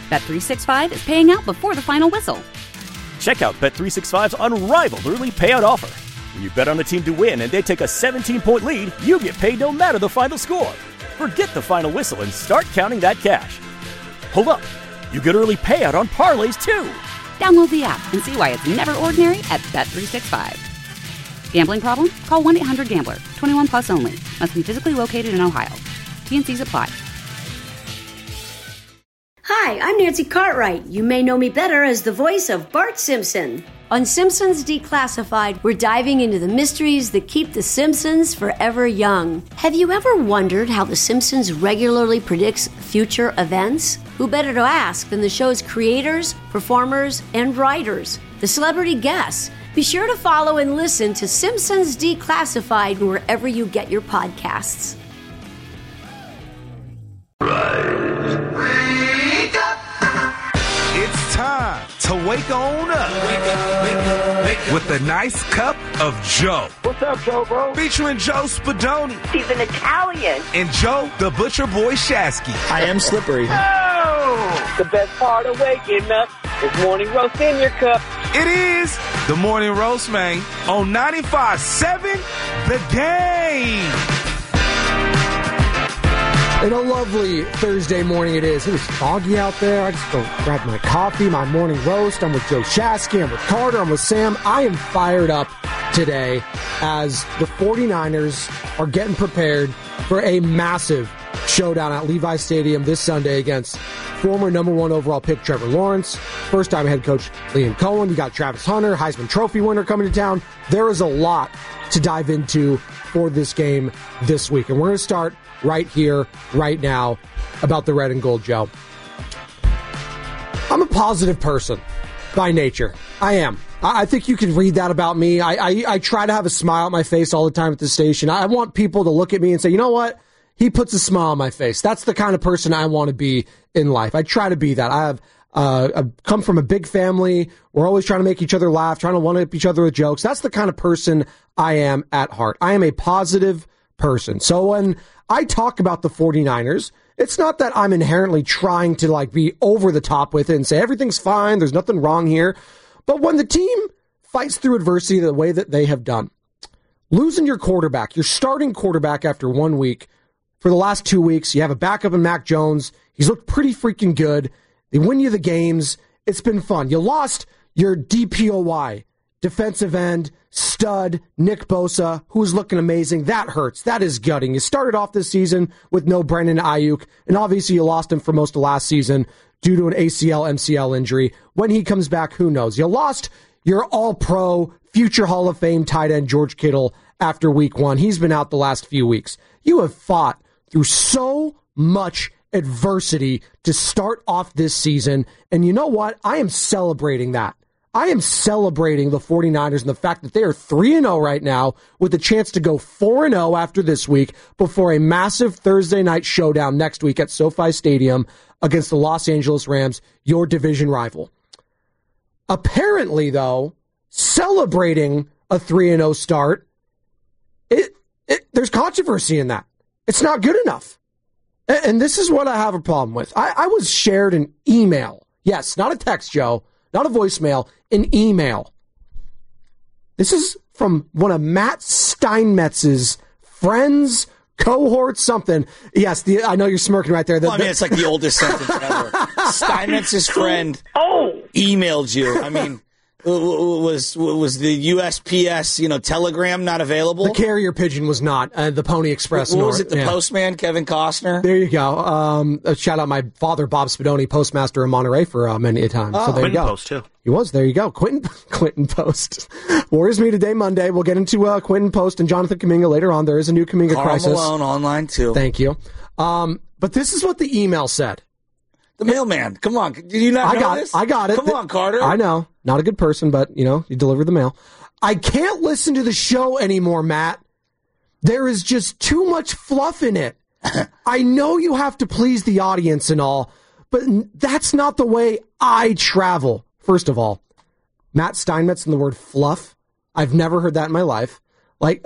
Bet365 is paying out before the final whistle. Check out Bet365's unrivaled early payout offer. When you bet on a team to win and they take a 17-point lead, you get paid no matter the final score. Forget the final whistle and start counting that cash. Hold up. You get early payout on parlays, too. Download the app and see why it's never ordinary at Bet365. Gambling problem? Call 1-800-GAMBLER. 21 plus only. Must be physically located in Ohio. T&Cs apply. Hi, I'm Nancy Cartwright. You may know me better as the voice of Bart Simpson. On Simpsons Declassified, we're diving into the mysteries that keep the Simpsons forever young. Have you ever wondered how the Simpsons regularly predicts future events? Who better to ask than the show's creators, performers, and writers, the celebrity guests? Be sure to follow and listen to Simpsons Declassified wherever you get your podcasts. It's time to wake on up. Wake up. With a nice cup of Joe. What's up, Joe, bro? Featuring Joe Spadoni. He's an Italian. And Joe, the Butcher Boy Shasky. I am slippery. Oh! The best part of waking up is morning roast in your cup. It is the Morning Roast, man, on 95.7 The Game. And a lovely Thursday morning it is. It was foggy out there. I just go grab my coffee, my morning roast. I'm with Joe Shasky. I'm with Carter. I'm with Sam. I am fired up today as the 49ers are getting prepared for a massive showdown at Levi Stadium this Sunday against former number 1 overall pick Trevor Lawrence, first-time head coach Liam Cohen. You got Travis Hunter, Heisman Trophy winner, coming to town. There is a lot to dive into for this game this week. And we're going to start right here, right now, about the red and gold, Joe. I'm a positive person by nature. I am. I think you can read that about me. I try to have a smile on my face all the time at this station. I want people to look at me and say, you know what? He puts a smile on my face. That's the kind of person I want to be in life. I try to be that. I've come from a big family. We're always trying to make each other laugh, trying to one-up each other with jokes. That's the kind of person I am at heart. I am a positive person. So when I talk about the 49ers, it's not that I'm inherently trying to be over the top with it and say everything's fine, there's nothing wrong here. But when the team fights through adversity the way that they have done, losing your quarterback, your starting quarterback after 1 week, for the last 2 weeks, you have a backup in Mac Jones. He's looked pretty freaking good. They win you the games. It's been fun. You lost your DPOY, defensive end, stud, Nick Bosa, who's looking amazing. That hurts. That is gutting. You started off this season with no Brandon Ayuk, and obviously you lost him for most of last season due to an ACL, MCL injury. When he comes back, who knows? You lost your all-pro, future Hall of Fame tight end George Kittle after week 1. He's been out the last few weeks. You have fought through so much adversity to start off this season, and you know what? I am celebrating that. I am celebrating the 49ers and the fact that they are 3-0 right now with a chance to go 4-0 after this week before a massive Thursday night showdown next week at SoFi Stadium against the Los Angeles Rams, your division rival. Apparently, though, celebrating a 3-0 start, there's controversy in that. It's not good enough. And this is what I have a problem with. I was shared an email. Yes, not a text, Joe. Not a voicemail, an email. This is from one of Matt Steinmetz's friends, cohorts, something. Yes, I know you're smirking right there. It's like the oldest sentence ever. Steinmetz's friend emailed you. I mean, was the USPS, telegram not available? The carrier pigeon was not. The Pony Express. What was it? The postman, Kevin Costner? There you go. Shout out my father, Bob Spadoni, postmaster in Monterey for many a time. So there you go. Post too. He was. There you go. Quentin Post. Warriors meet today, Monday. We'll get into Quentin Post and Jonathan Kuminga later on. There is a new Kuminga crisis. Malone online too. Thank you. But this is what the email said. The mailman. Come on. Did you not know this? I got it. Come on, Carter. I know. Not a good person, but, you deliver the mail. I can't listen to the show anymore, Matt. There is just too much fluff in it. I know you have to please the audience and all, but that's not the way I travel. First of all, Matt Steinmetz and the word fluff. I've never heard that in my life.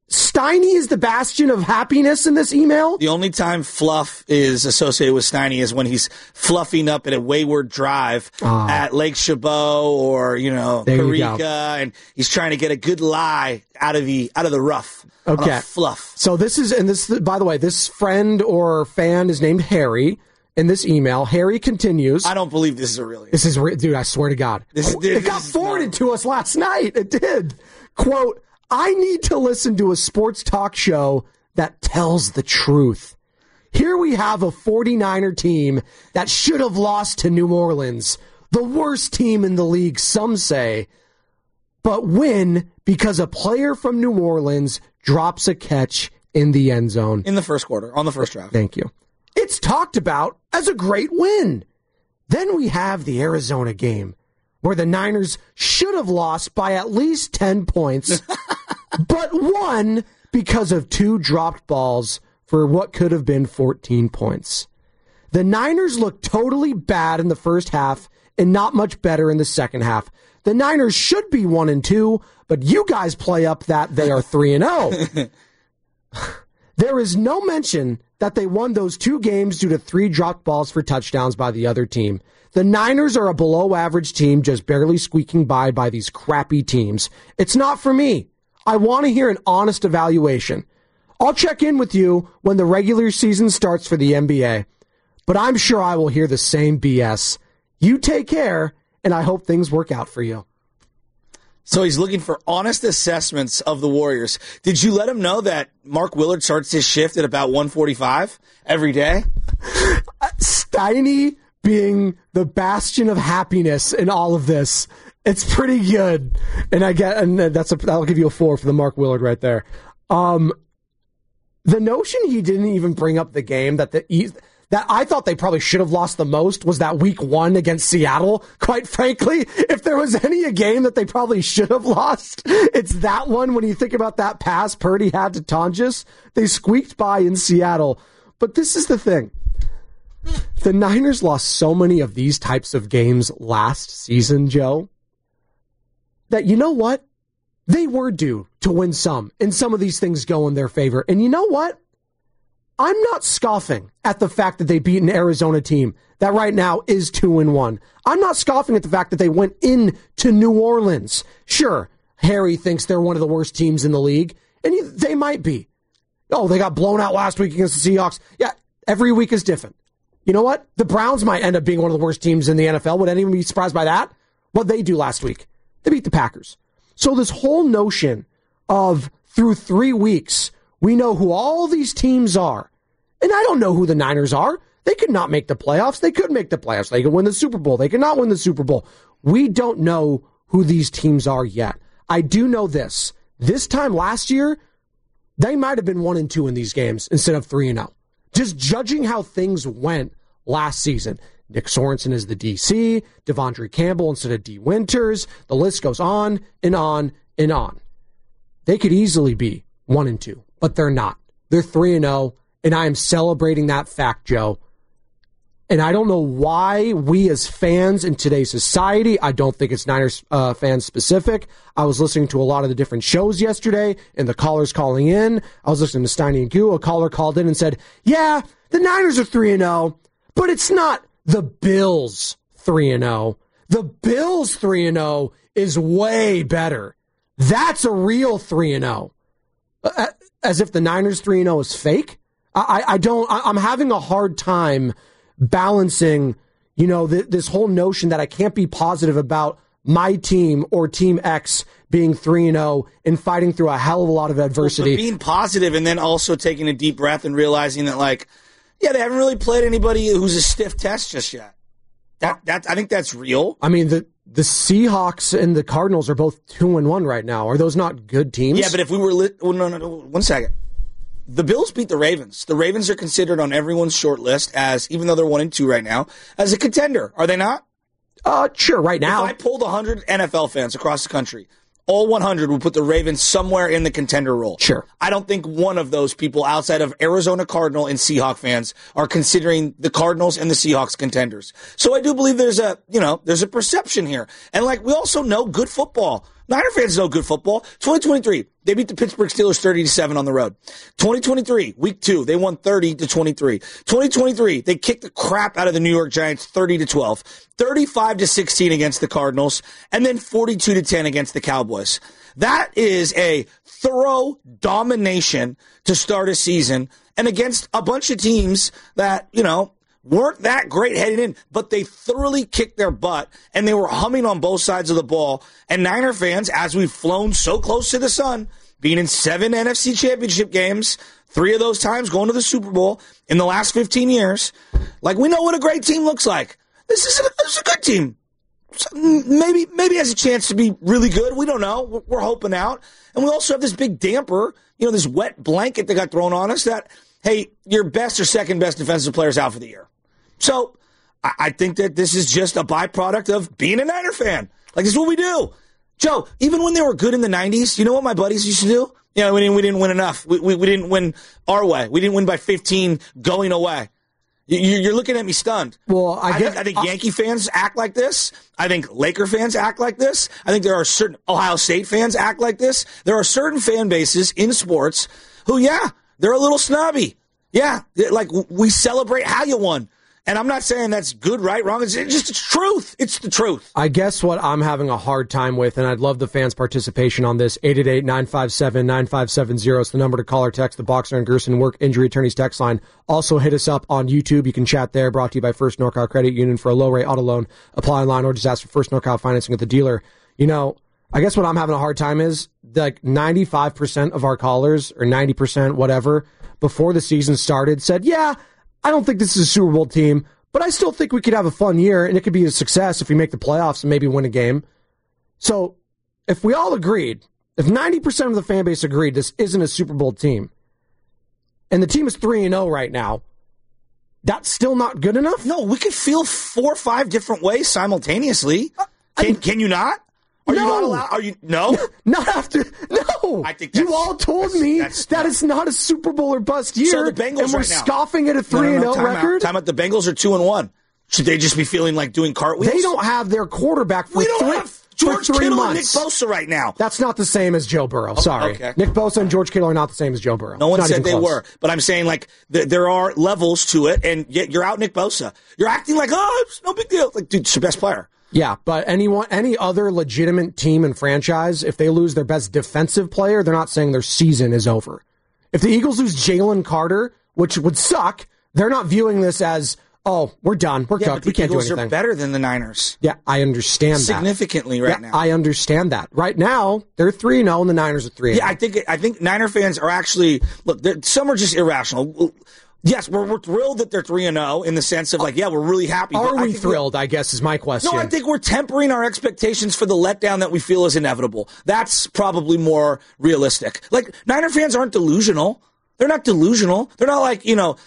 Steiny is the bastion of happiness in this email? The only time fluff is associated with Steiny is when he's fluffing up at a wayward drive at Lake Chabot or, Eureka, and he's trying to get a good lie out of the rough. Okay. Fluff. So by the way, this friend or fan is named Harry. In this email, Harry continues. I don't believe this is a real email. This is dude, I swear to God. It got forwarded to us last night. It did. Quote, I need to listen to a sports talk show that tells the truth. Here we have a 49er team that should have lost to New Orleans, the worst team in the league, some say, but win because a player from New Orleans drops a catch in the end zone. In the first quarter, on the first drive. Thank you. It's talked about as a great win. Then we have the Arizona game, where the Niners should have lost by at least 10 points, but won because of 2 dropped balls for what could have been 14 points. The Niners looked totally bad in the first half and not much better in the second half. The Niners should be 1-2, but you guys play up that they are 3-0. There is no mention that they won those 2 games due to 3 dropped balls for touchdowns by the other team. The Niners are a below-average team just barely squeaking by these crappy teams. It's not for me. I want to hear an honest evaluation. I'll check in with you when the regular season starts for the NBA, but I'm sure I will hear the same BS. You take care, and I hope things work out for you. So he's looking for honest assessments of the Warriors. Did you let him know that Mark Willard starts his shift at about 1:45 every day? Steiny being the bastion of happiness in all of this. It's pretty good. And that'll give you a 4 for the Mark Willard right there. The notion he didn't even bring up the game that I thought they probably should have lost the most was that week 1 against Seattle. Quite frankly, if there was a game that they probably should have lost, it's that one. When you think about that pass Purdy had to Tonjes, they squeaked by in Seattle. But this is the thing. The Niners lost so many of these types of games last season, Joe, that you know what? They were due to win some, and some of these things go in their favor. And you know what? I'm not scoffing at the fact that they beat an Arizona team that right now is 2-1. I'm not scoffing at the fact that they went into New Orleans. Sure, Harry thinks they're one of the worst teams in the league, and they might be. Oh, they got blown out last week against the Seahawks. Yeah, every week is different. You know what? The Browns might end up being one of the worst teams in the NFL. Would anyone be surprised by that? What they do last week? They beat the Packers. So this whole notion of through 3 weeks, we know who all these teams are. And I don't know who the Niners are. They could not make the playoffs. They could make the playoffs. They could win the Super Bowl. They could not win the Super Bowl. We don't know who these teams are yet. I do know this. This time last year, they might have been 1-2 in these games instead of 3-0. Just judging how things went last season. Nick Sorensen is the DC, Devondre Campbell instead of D. Winters. The list goes on and on and on. They could easily be 1-2, but they're not. They're 3-0, and I am celebrating that fact, Joe. And I don't know why we as fans in today's society, I don't think it's Niners fans specific. I was listening to a lot of the different shows yesterday, and the callers calling in. I was listening to Steiny and Goo. A caller called in and said, yeah, the Niners are 3-0, but it's not the Bills 3-0. The Bills 3-0 is way better. That's a real 3-0. As if the Niners 3-0 is fake. I'm having a hard time balancing, this whole notion that I can't be positive about my team or Team X being 3-0 and fighting through a hell of a lot of adversity. Well, being positive and then also taking a deep breath and realizing that, they haven't really played anybody who's a stiff test just yet. I think that's real. I mean, the Seahawks and the Cardinals are both 2-1 right now. Are those not good teams? Yeah, but if we were no, 1 second. The Bills beat the Ravens. The Ravens are considered on everyone's short list as, even though they're 1-2 right now, as a contender. Are they not? Sure, right now. If I polled 100 NFL fans across the country, all 100 would put the Ravens somewhere in the contender role. Sure. I don't think one of those people outside of Arizona Cardinal and Seahawk fans are considering the Cardinals and the Seahawks contenders. So I do believe there's a perception here. And we also know good football. Niner fans know good football. 2023, they beat the Pittsburgh Steelers 30-7 on the road. 2023, week 2, they won 30-23. 2023, they kicked the crap out of the New York Giants 30-12. 35-16 against the Cardinals, and then 42-10 against the Cowboys. That is a thorough domination to start a season, and against a bunch of teams that, weren't that great heading in, but they thoroughly kicked their butt, and they were humming on both sides of the ball. And Niner fans, as we've flown so close to the sun, being in 7 NFC championship games, 3 of those times going to the Super Bowl in the last 15 years, we know what a great team looks like. This is a good team. Maybe has a chance to be really good. We don't know. We're hoping out. And we also have this big damper, this wet blanket that got thrown on us that, hey, your best or second best defensive player's out for the year. So I think that this is just a byproduct of being a Niner fan. This is what we do. Joe, even when they were good in the 90s, you know what my buddies used to do? We didn't win enough. We didn't win our way. We didn't win by 15 going away. You're looking at me stunned. Well, I think Yankee fans act like this. I think Laker fans act like this. I think there are certain Ohio State fans act like this. There are certain fan bases in sports who, they're a little snobby. Yeah, we celebrate how you won. And I'm not saying that's good, right, wrong. It's just the truth. It's the truth. I guess what I'm having a hard time with, and I'd love the fans' participation on this, 888-957-9570 is the number to call or text the Boxer and Gerson Work Injury Attorneys text line. Also hit us up on YouTube. You can chat there, brought to you by First NorCal Credit Union for a low-rate auto loan. Apply online or just ask for First NorCal financing at the dealer. I guess what I'm having a hard time is 95% of our callers, or 90%, whatever, before the season started said, I don't think this is a Super Bowl team, but I still think we could have a fun year, and it could be a success if we make the playoffs and maybe win a game. So if we all agreed, if 90% of the fan base agreed this isn't a Super Bowl team, and the team is 3-0 right now, that's still not good enough? No, we could feel 4 or 5 different ways simultaneously. Can you not? Are you not allowed? Are you no? Not after. No. I think you all told me that it's not a Super Bowl or bust year. So the Bengals and we're right now, scoffing at a 3-0 record. Time out. The Bengals are 2-1. Should they just be feeling like doing cartwheels? They don't have their quarterback for we don't have George 3 Kittle months. And Nick Bosa right now. That's not the same as Joe Burrow. Sorry. Okay. Nick Bosa and George Kittle are not the same as Joe Burrow. No one said they were. But I'm saying there are levels to it, and yet you're out Nick Bosa. You're acting like, it's no big deal. Dude, it's your best player. Yeah, but any other legitimate team and franchise, if they lose their best defensive player, they're not saying their season is over. If the Eagles lose Jalen Carter, which would suck, they're not viewing this as, we're done. We're cooked. We can't do anything. The Eagles are better than the Niners. Yeah, I understand that. Significantly now. I understand that. Right now, they're 3-0 and the Niners are 3-0. Yeah, I think Niner fans are actually, some are just irrational. Yes, we're thrilled that they're 3-0 in the sense of we're really happy. Are we thrilled, I guess, is my question. No, I think we're tempering our expectations for the letdown that we feel is inevitable. That's probably more realistic. Niner fans aren't delusional. They're not delusional. They're not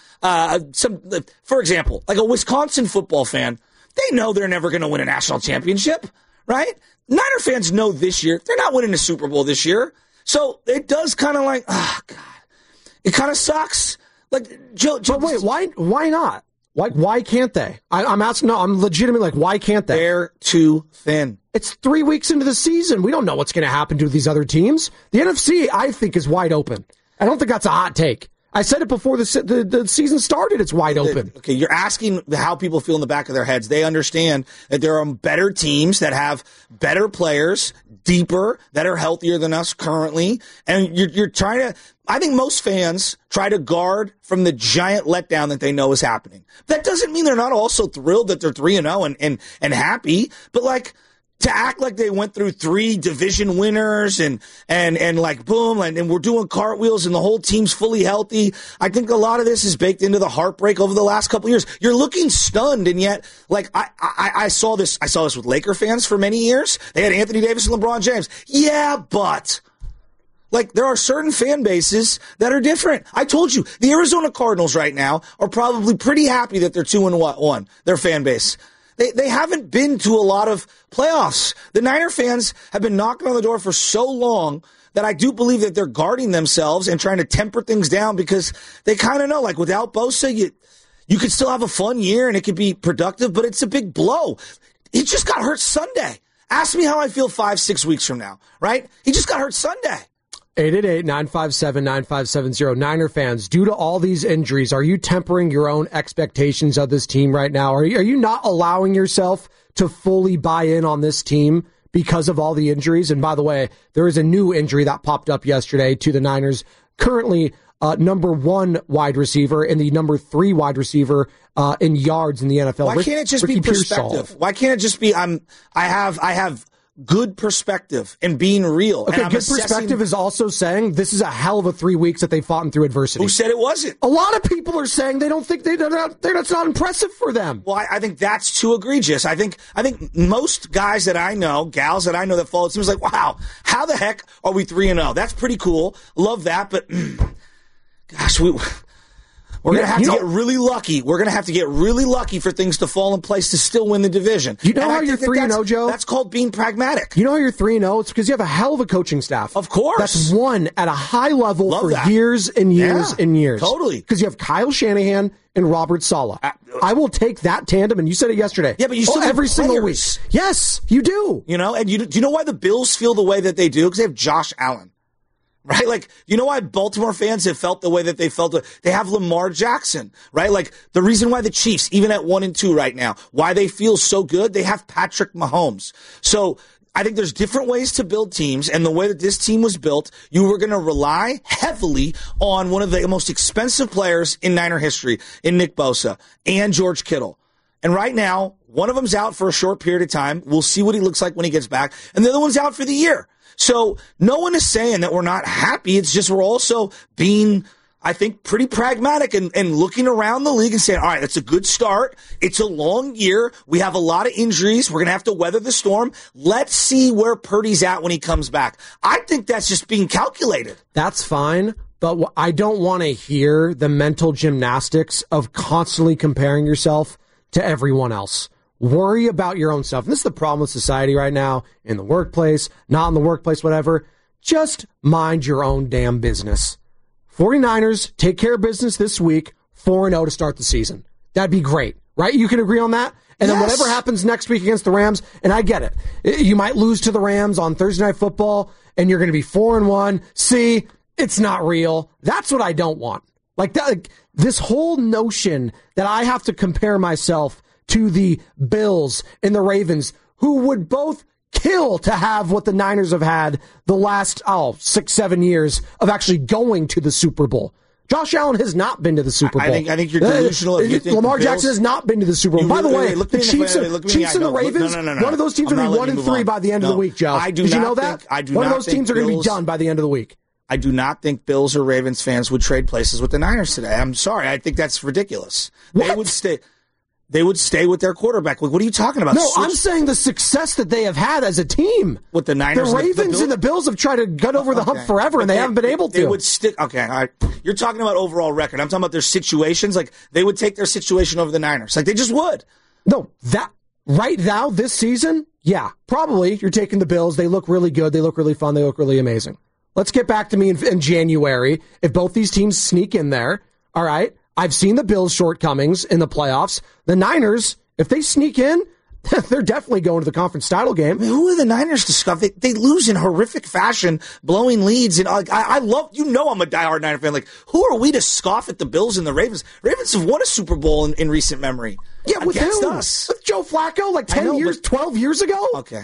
for example, a Wisconsin football fan, they know they're never going to win a national championship, right? Niner fans know this year, they're not winning a Super Bowl this year. So it does kind of God, it kind of sucks. Joe, but wait, why not? Why can't they? I'm asking. No, I'm legitimately why can't they? They're too thin. It's 3 weeks into the season. We don't know what's going to happen to these other teams. The NFC, I think, is wide open. I don't think that's a hot take. I said it before the season started. It's wide open. Okay, you're asking how people feel in the back of their heads. They understand that there are better teams that have better players, deeper, that are healthier than us currently. And you're trying to, I think most fans try to guard from the giant letdown that they know is happening. That doesn't mean they're not also thrilled that they're 3-0 and happy, but to act like they went through 3 division winners and boom, and we're doing cartwheels and the whole team's fully healthy. I think a lot of this is baked into the heartbreak over the last couple of years. You're looking stunned, and yet, I saw this with Laker fans for many years. They had Anthony Davis and LeBron James. Yeah, but there are certain fan bases that are different. I told you, the Arizona Cardinals right now are probably pretty happy that they're 2-1, their fan base. They haven't been to a lot of playoffs. The Niner fans have been knocking on the door for so long that I do believe that they're guarding themselves and trying to temper things down because they kind of know, without Bosa, you could still have a fun year and it could be productive, but it's a big blow. He just got hurt Sunday. Ask me how I feel 5-6 weeks from now, right? He just got hurt Sunday. 888-957-9570. Niner fans, due to all these injuries, are you tempering your own expectations of this team right now? Are you not allowing yourself to fully buy in on this team because of all the injuries? And by the way, there is a new injury that popped up yesterday to the Niners. Currently, number 1 wide receiver and the number 3 wide receiver in yards in the NFL. Why can't it just be perspective? Why can't it just be I have good perspective and being real? Okay, and good perspective is also saying this is a hell of a 3 weeks that they've fought through adversity. Who said it wasn't? A lot of people are saying they don't think that's not impressive for them. Well, I think that's too egregious. I think most guys that I know, gals that I know that follow, it seems like, wow, how the heck are we 3-0? That's pretty cool. Love that, but gosh, we're going to have to get really lucky. We're going to have to get really lucky for things to fall in place to still win the division. You know how you're 3-0, Joe? That's called being pragmatic. You know how you're 3-0? It's because you have a hell of a coaching staff. Of course. That's won at a high level years and years and years. Totally. Because you have Kyle Shanahan and Robert Saleh. I will take that tandem, and you said it yesterday. Yeah, but you still have every single week. Yes, you do. You know, and do you know why the Bills feel the way that they do? Because they have Josh Allen. Right? Like, you know why Baltimore fans have felt the way that they felt? They have Lamar Jackson, right? Like, the reason why the Chiefs, even at 1-2 right now, why they feel so good, they have Patrick Mahomes. So, I think there's different ways to build teams, and the way that this team was built, you were going to rely heavily on one of the most expensive players in Niner history, in Nick Bosa and George Kittle. And right now, one of them's out for a short period of time. We'll see what he looks like when he gets back. And the other one's out for the year. So no one is saying that we're not happy. It's just we're also being, I think, pretty pragmatic and looking around the league and saying, all right, that's a good start. It's a long year. We have a lot of injuries. We're going to have to weather the storm. Let's see where Purdy's at when he comes back. I think that's just being calculated. That's fine. But I don't want to hear the mental gymnastics of constantly comparing yourself to everyone else. Worry about your own stuff. And this is the problem with society right now, in the workplace, not in the workplace, whatever. Just mind your own damn business. 49ers take care of business this week, 4-0 to start the season. That'd be great, right? You can agree on that? And then whatever happens next week against the Rams, and I get it. You might lose to the Rams on Thursday Night Football, and you're going to be 4-1. See, it's not real. That's what I don't want. Like that, like, this whole notion that I have to compare myself to the Bills and the Ravens, who would both kill to have what the Niners have had the last 6-7 years of actually going to the Super Bowl. Josh Allen has not been to the Super Bowl. I think you're delusional. If you think Lamar Jackson has not been to the Super Bowl. By the way, the Chiefs and the Ravens, one of those teams are going to be 1-3 by the end of the week, Joe. Did you know that? One of those teams are going to be done by the end of the week. I do not think Bills or Ravens fans would trade places with the Niners today. I'm sorry. I think that's ridiculous. What? They would stay with their quarterback. Like, what are you talking about? No, I'm saying the success that they have had as a team. With the Niners, the Ravens and the Bills have tried to gut over the hump forever, and they haven't been able to. They would stick. Okay, all right. You're talking about overall record. I'm talking about their situations. Like, they would take their situation over the Niners. Like, they just would. No, that right now this season, yeah, probably you're taking the Bills. They look really good. They look really fun. They look really amazing. Let's get back to me in January. If both these teams sneak in there, all right. I've seen the Bills' shortcomings in the playoffs. The Niners, if they sneak in, they're definitely going to the conference title game. I mean, who are the Niners to scuff? They lose in horrific fashion, blowing leads. And I love, I'm a diehard Niner fan. Like, who are we to scoff at the Bills and the Ravens? Ravens have won a Super Bowl in recent memory. Yeah, with us. With Joe Flacco, like 12 years ago? Okay.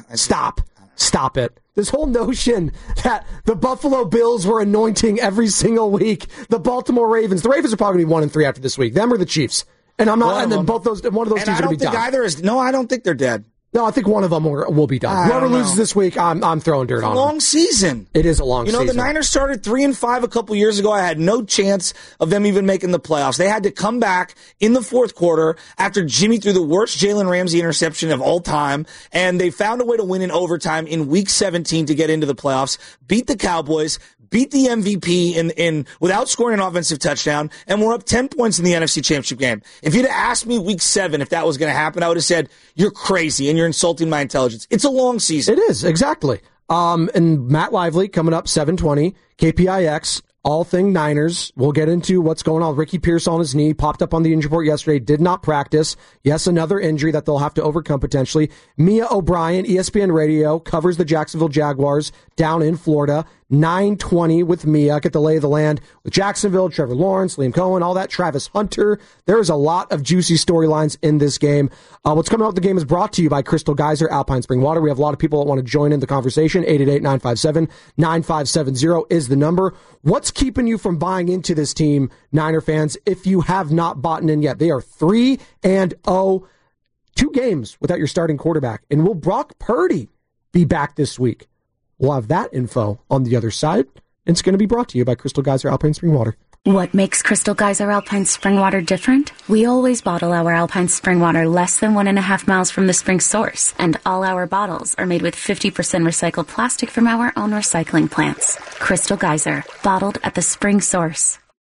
Stop it. This whole notion that the Buffalo Bills were anointing every single week the Baltimore Ravens. The Ravens are probably going to be 1-3 after this week. Them or the Chiefs. And I'm not. And then one of those teams are going to be done. I don't think either is. No, I don't think they're dead. No, I think one of them will be done. Whoever loses this week, I'm throwing dirt on them. It's a long season. It is a long season. The Niners started 3-5 a couple years ago. I had no chance of them even making the playoffs. They had to come back in the fourth quarter after Jimmy threw the worst Jalen Ramsey interception of all time, and they found a way to win in overtime in Week 17 to get into the playoffs, beat the Cowboys, beat the MVP in without scoring an offensive touchdown, and we're up 10 points in the NFC Championship game. If you'd have asked me Week 7 if that was going to happen, I would have said, you're crazy and you're insulting my intelligence. It's a long season. It is, exactly. And Matt Lively coming up 7:20, KPIX. all thing Niners. We'll get into what's going on. Ricky Pierce on his knee, popped up on the injury report yesterday, did not practice. Yes, another injury that they'll have to overcome potentially. Mia O'Brien, ESPN Radio, covers the Jacksonville Jaguars down in Florida. 9:20 with Mia. Get the lay of the land with Jacksonville, Trevor Lawrence, Liam Cohen, all that, Travis Hunter. There is a lot of juicy storylines in this game. What's coming out with the game is brought to you by Crystal Geyser, Alpine Spring Water. We have a lot of people that want to join in the conversation. 888-957-9570 is the number. What's keeping you from buying into this team, Niner fans, if you have not bought in yet? They are 3-0, 2 games without your starting quarterback. And will Brock Purdy be back this week? We'll have that info on the other side. It's going to be brought to you by Crystal Geyser Alpine Spring Water. What makes Crystal Geyser Alpine Spring Water different? We always bottle our Alpine Spring Water less than 1.5 miles from the spring source, and all our bottles are made with 50% recycled plastic from our own recycling plants. Crystal Geyser, bottled at the spring source.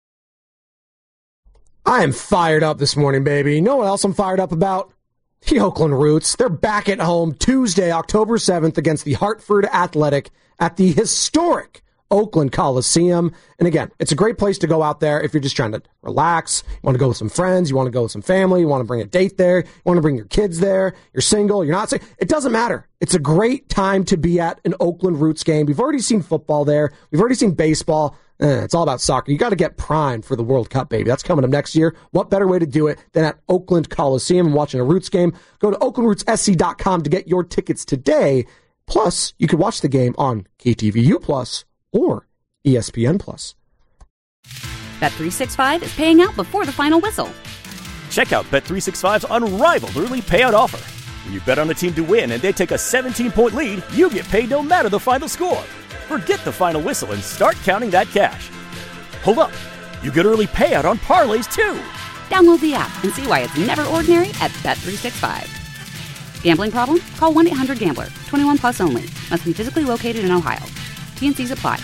I am fired up this morning, baby. You know what else I'm fired up about? The Oakland Roots. They're back at home Tuesday, October 7th against the Hartford Athletic at the historic Oakland Coliseum. And again, it's a great place to go out there if you're just trying to relax. You want to go with some friends. You want to go with some family. You want to bring a date there. You want to bring your kids there. You're single. You're not single. It doesn't matter. It's a great time to be at an Oakland Roots game. We've already seen football there. We've already seen baseball. It's all about soccer. You got to get primed for the World Cup, baby. That's coming up next year. What better way to do it than at Oakland Coliseum and watching a Roots game? Go to oaklandrootssc.com to get your tickets today. Plus, you can watch the game on KTVU Plus or ESPN Plus. Bet365 is paying out before the final whistle. Check out Bet365's unrivaled early payout offer. When you bet on a team to win and they take a 17-point lead, you get paid no matter the final score. Forget the final whistle and start counting that cash. Hold up. You get early payout on parlays, too. Download the app and see why it's never ordinary at Bet365. Gambling problem? Call 1-800-GAMBLER. 21 plus only. Must be physically located in Ohio. T&Cs apply.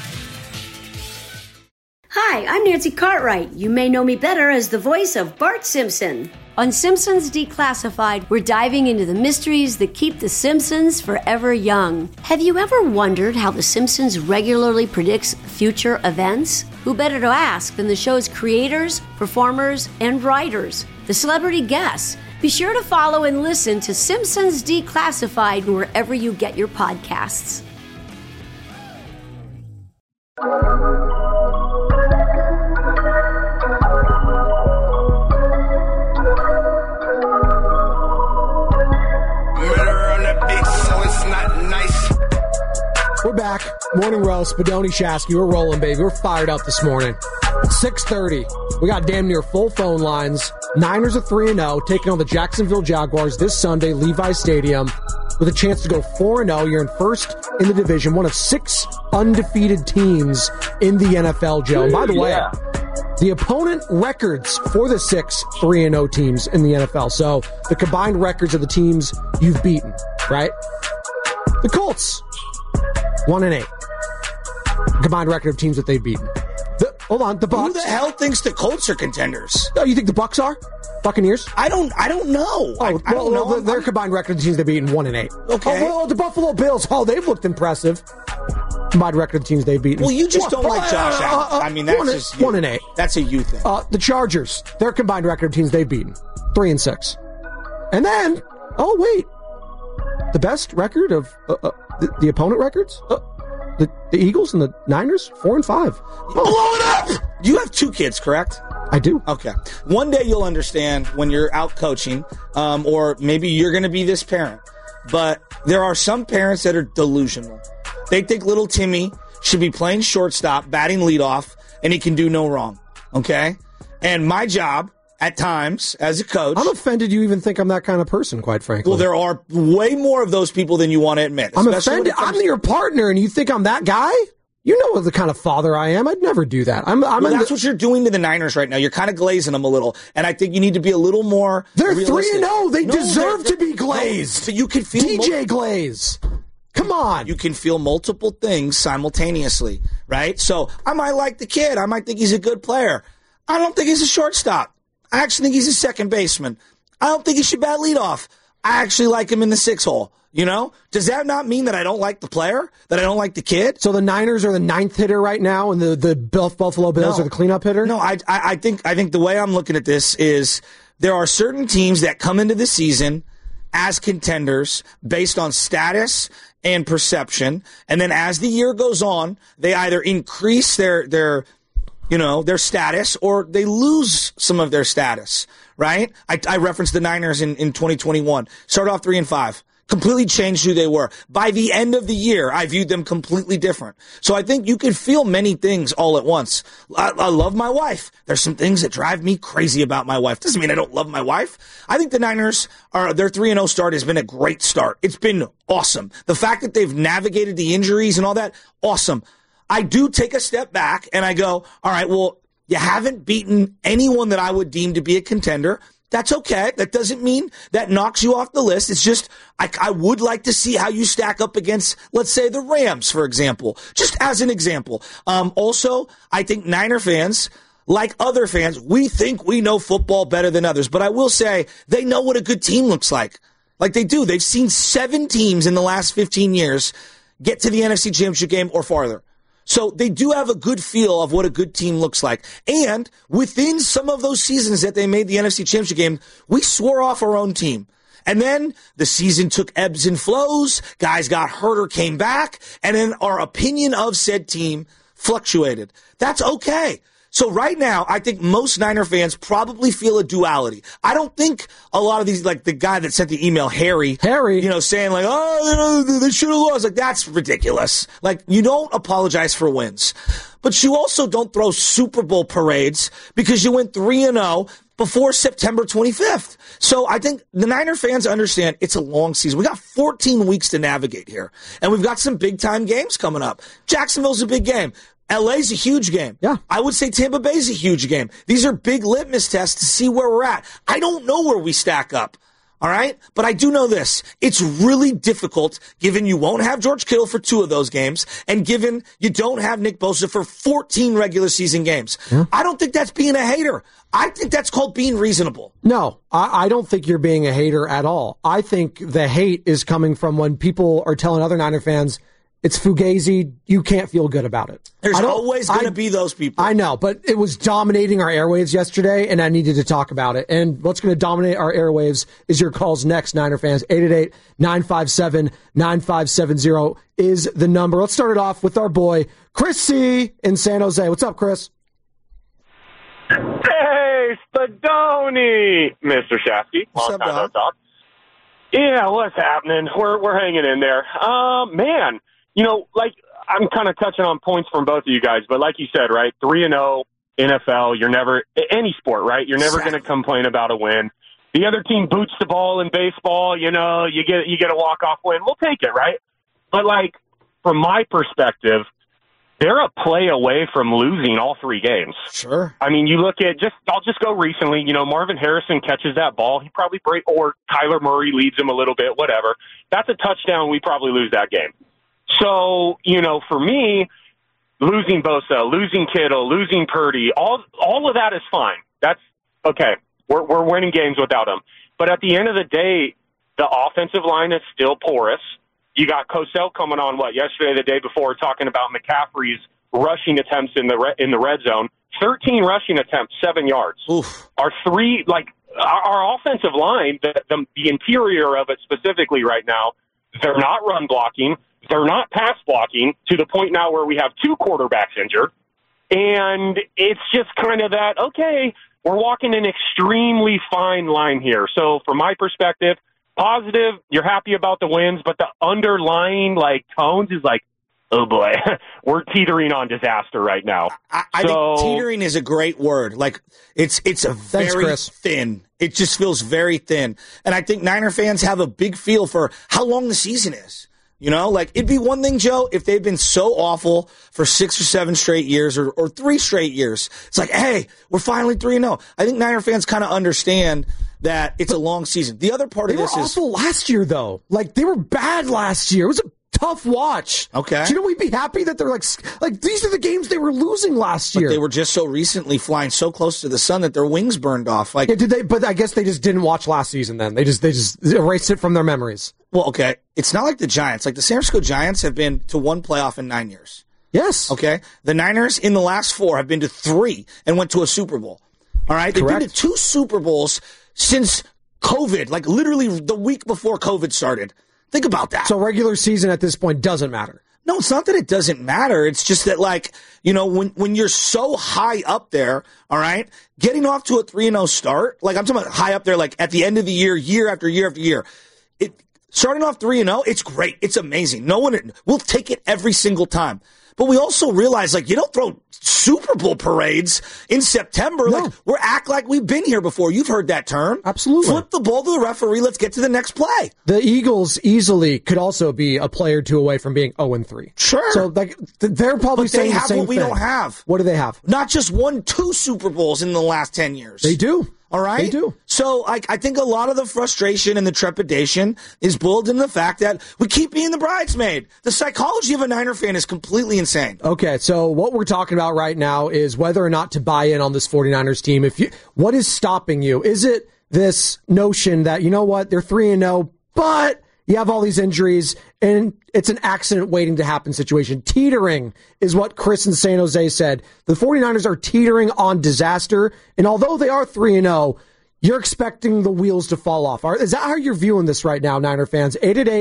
Hi, I'm Nancy Cartwright. You may know me better as the voice of Bart Simpson. On Simpsons Declassified, we're diving into the mysteries that keep the Simpsons forever young. Have you ever wondered how the Simpsons regularly predicts future events? Who better to ask than the show's creators, performers, and writers, the celebrity guests? Be sure to follow and listen to Simpsons Declassified wherever you get your podcasts. We're back. Morning Roast, Spadoni, Shasky. We're rolling, baby. We're fired up this morning. 6:30. We got damn near full phone lines. Niners are 3-0, taking on the Jacksonville Jaguars this Sunday, Levi Stadium, with a chance to go 4-0. You're in first in the division, one of 6 undefeated teams in the NFL, Joe. And by the way, the opponent records for the 6 3-0 teams in the NFL. So the combined records of the teams you've beaten, right? The Colts, 1-8. Combined record of teams that they've beaten. Hold on, the Bucs. Who the hell thinks the Colts are contenders? Oh, you think the Bucs are? Buccaneers? I don't know. I don't know. Their combined record of the teams they've beaten, 1-8. Okay. Oh, well, the Buffalo Bills. Oh, they've looked impressive. Combined record of the teams they've beaten. Well, you just don't like Josh Allen. I mean, that's just you. 1-8. That's a you thing. The Chargers. Their combined record of teams they've beaten, 3-6. And then, oh wait, the best record of the opponent records. The Eagles and the Niners, 4-5. Blow it up! You have 2 kids, correct? I do. Okay. One day you'll understand when you're out coaching, or maybe you're going to be this parent. But there are some parents that are delusional. They think little Timmy should be playing shortstop, batting leadoff, and he can do no wrong. Okay? And my job, at times, as a coach... I'm offended you even think I'm that kind of person, quite frankly. Well, there are way more of those people than you want to admit. I'm offended. I'm your partner, and you think I'm that guy? You know the kind of father I am. I'd never do that. That's what you're doing to the Niners right now. You're kind of glazing them a little, and I think you need to be a little more They're realistic. 3-0. They deserve to be glazed. So you can feel DJ Glaze. Come on. You can feel multiple things simultaneously, right? So I might like the kid. I might think he's a good player. I don't think he's a shortstop. I actually think he's a second baseman. I don't think he should bat leadoff. I actually like him in the 6 hole. You know, does that not mean that I don't like the player, that I don't like the kid? So the Niners are the 9th hitter right now, and the Buffalo Bills are the cleanup hitter? No, I think the way I'm looking at this is there are certain teams that come into the season as contenders based on status and perception, and then as the year goes on, they either increase their status or they lose some of their status, right? I referenced the Niners in 2021. Started off 3-5. Completely changed who they were. By the end of the year, I viewed them completely different. So I think you could feel many things all at once. I love my wife. There's some things that drive me crazy about my wife. Doesn't mean I don't love my wife. I think the Niners, their 3-0 start has been a great start. It's been awesome. The fact that they've navigated the injuries and all that, awesome. I do take a step back and I go, all right, well, you haven't beaten anyone that I would deem to be a contender. That's okay. That doesn't mean that knocks you off the list. It's just, I would like to see how you stack up against, let's say, the Rams, for example, just as an example. Also, I think Niner fans, like other fans, we think we know football better than others. But I will say they know what a good team looks like. Like they do. They've seen 7 teams in the last 15 years get to the NFC Championship game or farther. So they do have a good feel of what a good team looks like. And within some of those seasons that they made the NFC Championship game, we swore off our own team. And then the season took ebbs and flows. Guys got hurt or came back. And then our opinion of said team fluctuated. That's okay. So right now, I think most Niner fans probably feel a duality. I don't think a lot of these, like the guy that sent the email, Harry, saying like, oh, they should have lost. Like, that's ridiculous. Like, you don't apologize for wins. But you also don't throw Super Bowl parades because you went 3-0 before September 25th. So I think the Niner fans understand it's a long season. We got 14 weeks to navigate here. And we've got some big-time games coming up. Jacksonville's a big game. LA's a huge game. Yeah. I would say Tampa Bay's a huge game. These are big litmus tests to see where we're at. I don't know where we stack up. All right? But I do know this. It's really difficult given you won't have George Kittle for 2 of those games and given you don't have Nick Bosa for 14 regular season games. Yeah. I don't think that's being a hater. I think that's called being reasonable. No, I don't think you're being a hater at all. I think the hate is coming from when people are telling other Niner fans, it's Fugazi. You can't feel good about it. There's always going to be those people. I know, but it was dominating our airwaves yesterday, and I needed to talk about it. And what's going to dominate our airwaves is your calls next, Niner fans. 888-957-9570 is the number. Let's start it off with our boy, Chris C. in San Jose. What's up, Chris? Hey, Spadoni! Mr. Shafty. What's up, dog? Yeah, what's happening? We're hanging in there. Man. You know, like, I'm kind of touching on points from both of you guys, but like you said, right, 3-0, NFL, you're never, any sport, right, you're never going to complain about a win. The other team boots the ball in baseball, you know, you get a walk-off win. We'll take it, right? But, like, from my perspective, they're a play away from losing all 3 games. Sure. I mean, you look at I'll just go recently, you know, Marvin Harrison catches that ball. He probably or Kyler Murray leads him a little bit, whatever. That's a touchdown. We probably lose that game. So, you know, for me, losing Bosa, losing Kittle, losing Purdy, all of that is fine. That's okay. We're winning games without them. But at the end of the day, the offensive line is still porous. You got Cosell coming on, yesterday, the day before, talking about McCaffrey's rushing attempts in the red zone. 13 rushing attempts, 7 yards. Oof. Our offensive line, the interior of it specifically right now, they're not run blocking. They're not pass blocking to the point now where we have 2 quarterbacks injured. And it's just kind of that, okay, we're walking an extremely fine line here. So from my perspective, positive, you're happy about the wins, but the underlying tones is like, oh boy, we're teetering on disaster right now. I think teetering is a great word. Like it's a very thin. It just feels very thin. And I think Niner fans have a big feel for how long the season is. You know, it'd be one thing, Joe, if they've been so awful for 6 or 7 straight years or 3 straight years. It's like, hey, we're finally 3-0. I think Niner fans kind of understand that it's a long season. The other part of this is awful last year, though. They were bad last year. It was a tough watch. Okay. Shouldn't we be happy that they're like these are the games they were losing last year? But they were just so recently flying so close to the sun that their wings burned off. Like, yeah, did they? But I guess they just didn't watch last season. Then they just erased it from their memories. Well, okay, it's not like the Giants. Like the San Francisco Giants have been to one playoff in 9 years. Yes. Okay. The Niners in the last 4 have been to 3 and went to a Super Bowl. All right. They've been to 2 Super Bowls since COVID, like literally the week before COVID started. Think about that. So regular season at this point doesn't matter. No, it's not that it doesn't matter. It's just that, like, you know, when you're so high up there, all right, getting off to a 3-0 start, like I'm talking about high up there, like at the end of the year after year after year, starting off 3-0, it's great. It's amazing. We'll take it every single time. But we also realize, like, you don't throw Super Bowl parades in September. No. Like, we're act like we've been here before. You've heard that term. Absolutely. Flip the ball to the referee. Let's get to the next play. The Eagles easily could also be a play or 2 away from being 0-3. Sure. So, like, they're probably but saying they have the same what we thing. don't have. What do they have? Not just 1-2 Super Bowls in the last 10 years. They do. All right? They do. So I think a lot of the frustration and the trepidation is boiled in the fact that we keep being the bridesmaid. The psychology of a Niner fan is completely insane. Okay, so what we're talking about right now is whether or not to buy in on this 49ers team. What is stopping you? Is it this notion that, you know what, they're 3-0, but you have all these injuries, and it's an accident waiting to happen situation. Teetering is what Chris in San Jose said. The 49ers are teetering on disaster, and although they are 3-0, you're expecting the wheels to fall off. Is that how you're viewing this right now, Niner fans?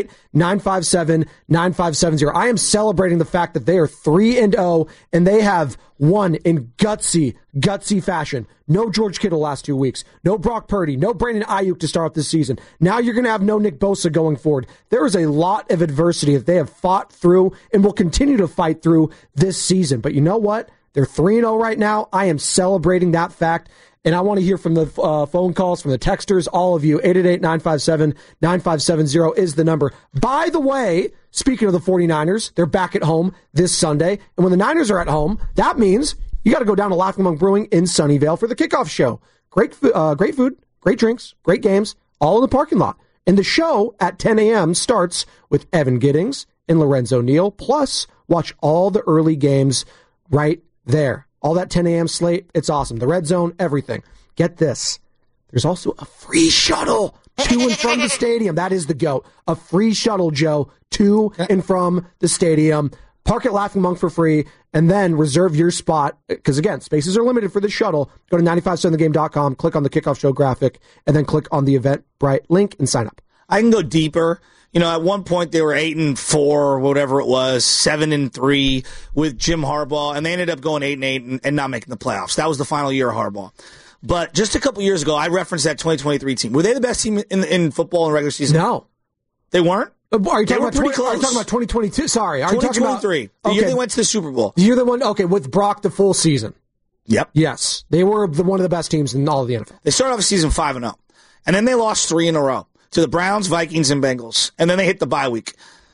888-957-9570. I am celebrating the fact that they are 3-0, and they have won in gutsy fashion. No George Kittle last 2 weeks. No Brock Purdy. No Brandon Ayuk to start off this season. Now you're going to have no Nick Bosa going forward. There is a lot of adversity that they have fought through and will continue to fight through this season. But you know what? They're 3-0 right now. I am celebrating that fact. And I want to hear from the phone calls, from the texters, all of you. 888-957-9570 is the number. By the way, speaking of the 49ers, they're back at home this Sunday. And when the Niners are at home, that means you got to go down to Laughing Monk Brewing in Sunnyvale for the kickoff show. Great food, great drinks, great games, all in the parking lot. And the show at 10 a.m. starts with Evan Giddings and Lorenzo Neal. Plus, watch all the early games right there. All that 10 a.m. slate, it's awesome. The red zone, everything. Get this. There's also a free shuttle to and from the stadium. That is the GOAT. A free shuttle, Joe, to and from the stadium. Park at Laughing Monk for free, and then reserve your spot. Because, again, spaces are limited for the shuttle. Go to 957thegame.com, click on the kickoff show graphic, and then click on the Eventbrite link and sign up. I can go deeper. You know, at one point they were 8-4 or whatever it was, 7-3 with Jim Harbaugh, and they ended up going 8-8 and not making the playoffs. That was the final year of Harbaugh. But just a couple years ago, I referenced that 2023 team. Were they the best team in football in regular season? No. They weren't? Are you talking about pretty close. Are you talking about 2022? Sorry. Are 2023. You talking about, the year they went to the Super Bowl. You're the one, okay, with Brock the full season. Yep. Yes. They were one of the best teams in all of the NFL. They started off the season 5-0. And then they lost 3 in a row to the Browns, Vikings, and Bengals. And then they hit the bye week.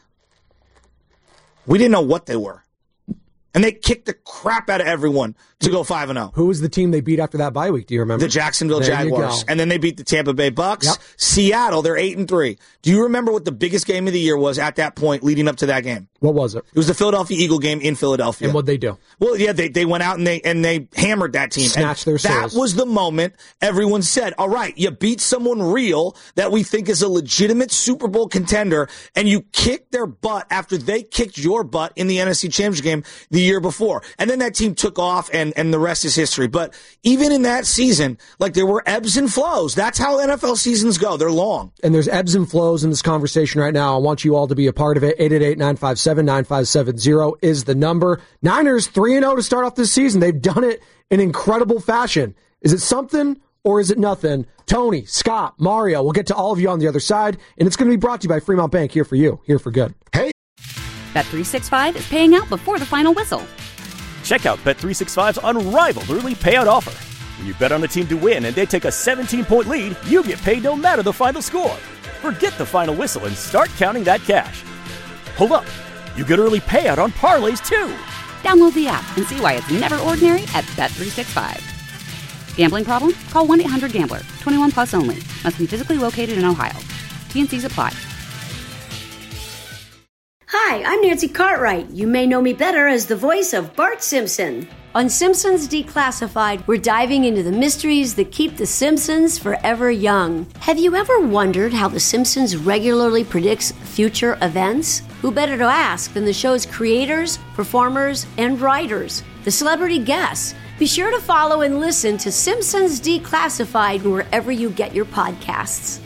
We didn't know what they were. And they kicked the crap out of everyone to go 5-0. Who was the team they beat after that bye week? Do you remember? The Jacksonville Jaguars. And then they beat the Tampa Bay Bucks. Yep. Seattle, they're 8-3. Do you remember what the biggest game of the year was at that point leading up to that game? What was it? It was the Philadelphia Eagle game in Philadelphia. And what'd they do? Well, yeah, they went out and they hammered that team. Snatched their souls. That was the moment everyone said, all right, you beat someone real that we think is a legitimate Super Bowl contender, and you kicked their butt after they kicked your butt in the NFC Championship game the year before. And then that team took off, and the rest is history. But even in that season, like, there were ebbs and flows. That's how NFL seasons go. They're long. And there's ebbs and flows in this conversation right now. I want you all to be a part of it. 888-957-9570 is the number. Niners 3-0 to start off this season. They've done it in incredible fashion. Is it something or is it nothing? Tony, Scott, Mario, we'll get to all of you on the other side. And it's going to be brought to you by Fremont Bank, here for you, here for good. Hey. Bet365 is paying out before the final whistle. Check out Bet365's unrivaled early payout offer. When you bet on a team to win and they take a 17-point lead, you get paid no matter the final score. Forget the final whistle and start counting that cash. Hold up. You get early payout on parlays, too. Download the app and see why it's never ordinary at Bet365. Gambling problem? Call 1-800-GAMBLER. 21 plus only. Must be physically located in Ohio. T&Cs apply. Hi, I'm Nancy Cartwright. You may know me better as the voice of Bart Simpson. On Simpsons Declassified, we're diving into the mysteries that keep the Simpsons forever young. Have you ever wondered how the Simpsons regularly predicts future events? Who better to ask than the show's creators, performers, and writers, the celebrity guests? Be sure to follow and listen to Simpsons Declassified wherever you get your podcasts.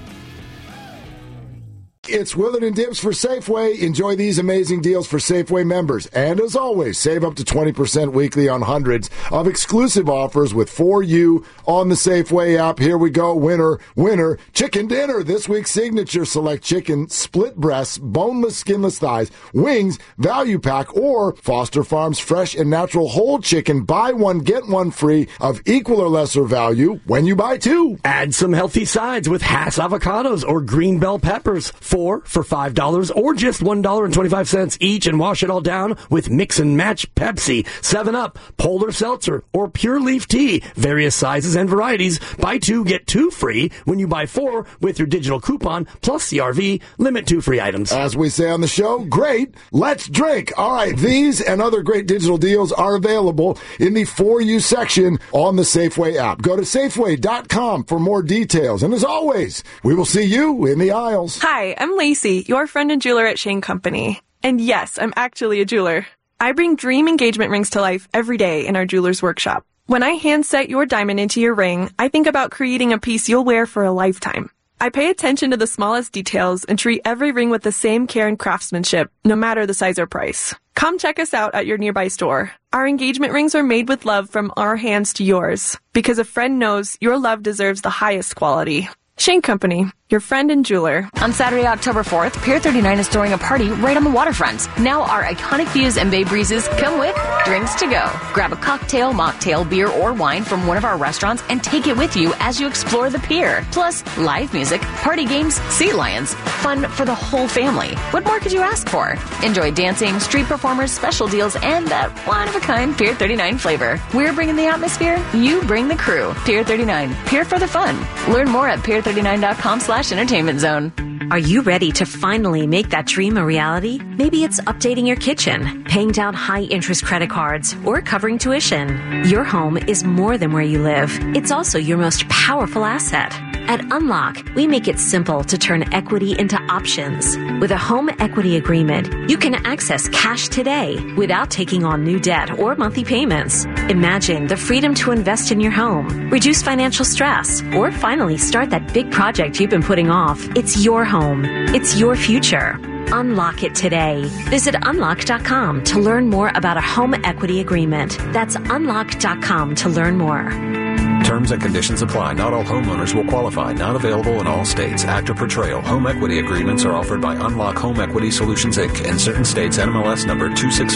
It's Willard and Dibs for Safeway. Enjoy these amazing deals for Safeway members. And as always, save up to 20% weekly on hundreds of exclusive offers with For You on the Safeway app. Here we go. Winner, chicken dinner. This week's signature: select chicken, split breasts, boneless, skinless thighs, wings, value pack, or Foster Farms fresh and natural whole chicken. Buy one, get one free of equal or lesser value when you buy two. Add some healthy sides with Hass avocados or green bell peppers. 4 for $5 or just $1.25 each, and wash it all down with Mix and Match Pepsi, 7-Up, Polar Seltzer, or Pure Leaf Tea. Various sizes and varieties. Buy 2, get 2 free when you buy 4 with your digital coupon plus CRV. Limit 2 free items. As we say on the show, great, let's drink. All right, these and other great digital deals are available in the For You section on the Safeway app. Go to Safeway.com for more details. And as always, we will see you in the aisles. Hi, I'm Lacey, your friend and jeweler at Shane Company. And yes, I'm actually a jeweler. I bring dream engagement rings to life every day in our jeweler's workshop. When I hand set your diamond into your ring, I think about creating a piece you'll wear for a lifetime. I pay attention to the smallest details and treat every ring with the same care and craftsmanship, no matter the size or price. Come check us out at your nearby store. Our engagement rings are made with love from our hands to yours, because a friend knows your love deserves the highest quality. Shane Company, your friend and jeweler. On Saturday, October 4th, Pier 39 is throwing a party right on the waterfront. Now our iconic views and bay breezes come with drinks to go. Grab a cocktail, mocktail, beer, or wine from one of our restaurants and take it with you as you explore the pier. Plus, live music, party games, sea lions, fun for the whole family. What more could you ask for? Enjoy dancing, street performers, special deals, and that one-of-a-kind Pier 39 flavor. We're bringing the atmosphere, you bring the crew. Pier 39, Pier for the fun. Learn more at pier39.com/entertainment zone. Are you ready to finally make that dream a reality? Maybe it's updating your kitchen, paying down high-interest credit cards, or covering tuition. Your home is more than where you live. It's also your most powerful asset. At Unlock, we make it simple to turn equity into options. With a home equity agreement, you can access cash today without taking on new debt or monthly payments. Imagine the freedom to invest in your home, reduce financial stress, or finally start that big project you've been putting off. It's your home. It's your future. Unlock it today. Visit unlock.com to learn more about a home equity agreement. That's unlock.com to learn more. Terms and conditions apply. Not all homeowners will qualify. Not available in all states. Actor Portrayal. Home equity agreements are offered by Unlock Home Equity Solutions, Inc. In certain states, NMLS number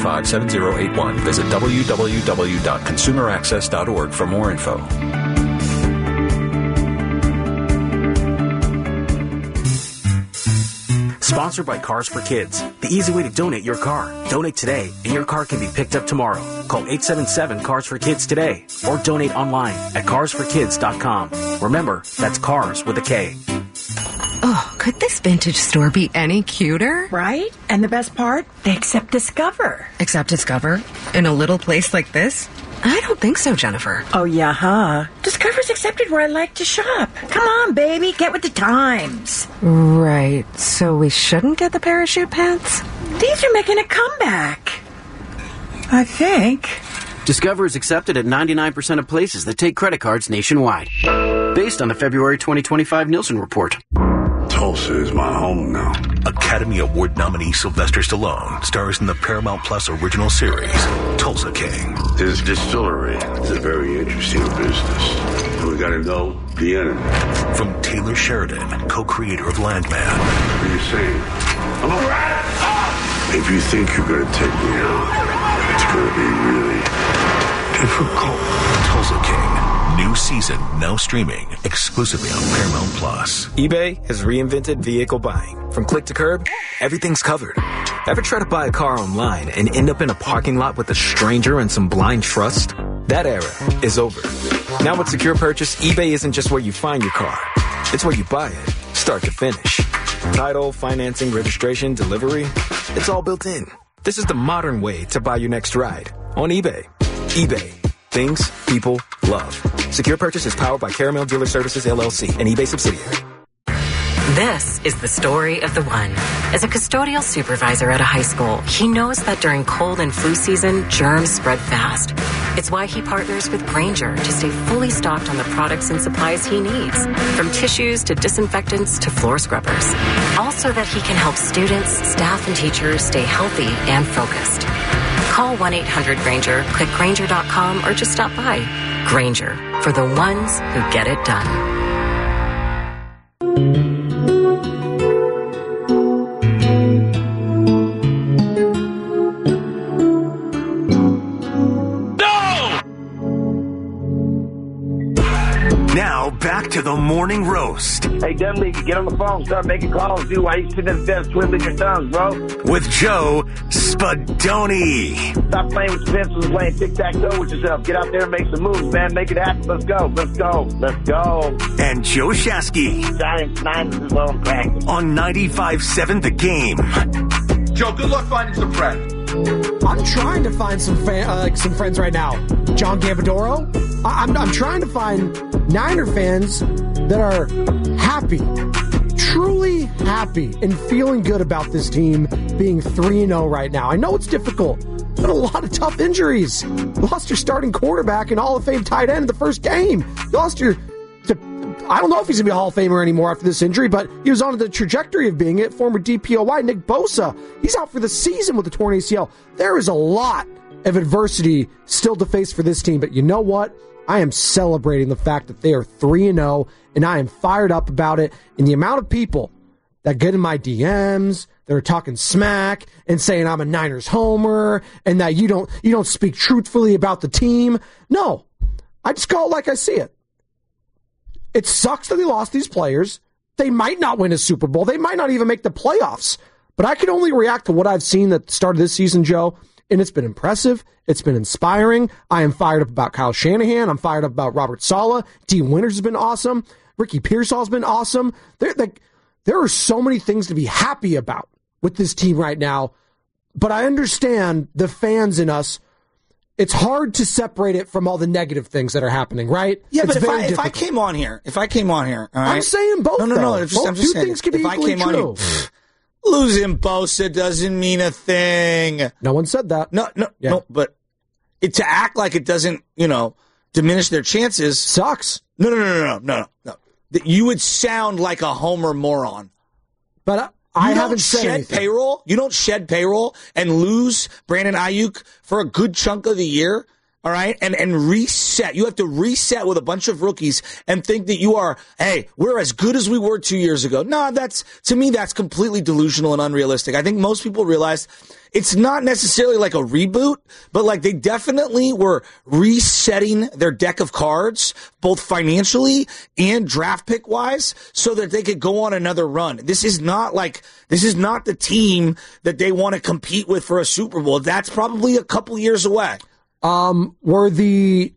2657081. Visit www.consumeraccess.org for more info. Sponsored by Cars for Kids, the easy way to donate your car. Donate today, and your car can be picked up tomorrow. Call 877-CARS-FOR-KIDS today, or donate online at carsforkids.com. Remember, that's cars with a K. Oh, could this vintage store be any cuter? Right? And the best part? They accept Discover. Accept Discover? In a little place like this? I don't think so, Jennifer. Oh, yeah, huh? Discover's accepted where I like to shop. Come on, baby, get with the times. Right, so we shouldn't get the parachute pants? These are making a comeback. I think. Discover is accepted at 99% of places that take credit cards nationwide. Based on the February 2025 Nielsen report. Tulsa is my home now. Academy Award nominee Sylvester Stallone stars in the Paramount Plus original series, Tulsa King. This distillery is a very interesting business. We gotta know the enemy. From Taylor Sheridan, co-creator of Landman. What are you saying? I'm a rat! If you think you're gonna take me out, it's gonna be really difficult. Tulsa King. New season now streaming exclusively on Paramount Plus. eBay has reinvented vehicle buying. From click to curb, everything's covered. Ever try to buy a car online and end up in a parking lot with a stranger and some blind trust? That era is over. Now with Secure Purchase, eBay isn't just where you find your car. It's where you buy it, start to finish. Title, financing, registration, delivery. It's all built in. This is the modern way to buy your next ride on eBay. eBay. Things people love. Secure purchase is powered by Caramel Dealer Services, LLC, an eBay subsidiary. This is the story of the one. As a custodial supervisor at a high school, he knows that during cold and flu season, germs spread fast. It's why he partners with Grainger to stay fully stocked on the products and supplies he needs, from tissues to disinfectants to floor scrubbers. All so that he can help students, staff, and teachers stay healthy and focused. Call 1-800-GRAINGER, click Grainger.com, or just stop by. Grainger, for the ones who get it done. Now, back to the morning roast. Hey, Dudley, get on the phone. Start making calls, dude. Why you sitting at the desk twiddling your thumbs, bro? With Joe Spadoni. Stop playing with your pencils and playing tic-tac-toe with yourself. Get out there and make some moves, man. Make it happen. Let's go. Let's go. Let's go. And Joe Shasky. Giants 9 is what I'm practicing. On 95.7 The Game. Joe, good luck finding some friends. I'm trying to find some friends right now. John Gambadoro. I'm trying to find Niner fans that are happy, truly happy, and feeling good about this team being 3-0 right now. I know it's difficult, but a lot of tough injuries. You lost your starting quarterback and Hall of Fame tight end in the first game. You lost your... I don't know if he's going to be a Hall of Famer anymore after this injury, but he was on the trajectory of being it. Former DPOY, Nick Bosa. He's out for the season with a torn ACL. There is a lot of adversity still to face for this team, but you know what? I am celebrating the fact that they are 3-0, and I am fired up about it. And the amount of people that get in my DMs, that are talking smack and saying I'm a Niners homer and that you don't speak truthfully about the team. No, I just call it like I see it. It sucks that they lost these players. They might not win a Super Bowl. They might not even make the playoffs. But I can only react to what I've seen at the start of this season, Joe, and it's been impressive. It's been inspiring. I am fired up about Kyle Shanahan. I'm fired up about Robert Saleh. D. Winters has been awesome. Ricky Pearsall's been awesome. There are so many things to be happy about with this team right now. But I understand the fans in us. It's hard to separate it from all the negative things that are happening, right? Yeah, it's but if I came on here, all right? I'm saying both. No. I'm just two saying, things can be equally true. Losing Bosa doesn't mean a thing. No one said that. No. But to act like it doesn't, diminish their chances sucks. No. You would sound like a homer moron. But I haven't said anything. Payroll. You don't shed payroll and lose Brandon Ayuk for a good chunk of the year, all right? And reset. You have to reset with a bunch of rookies and think that you are, hey, we're as good as we were 2 years ago. No, to me, that's completely delusional and unrealistic. I think most people realize it's not necessarily like a reboot, but like they definitely were resetting their deck of cards, both financially and draft pick wise, so that they could go on another run. This is not the team that they want to compete with for a Super Bowl. That's probably a couple years away. Were the